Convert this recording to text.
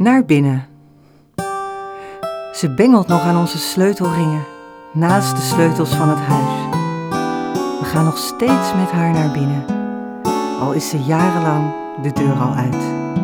Naar binnen. Ze bengelt nog aan onze sleutelringen, naast de sleutels van het huis. We gaan nog steeds met haar naar binnen, al is ze jarenlang de deur al uit.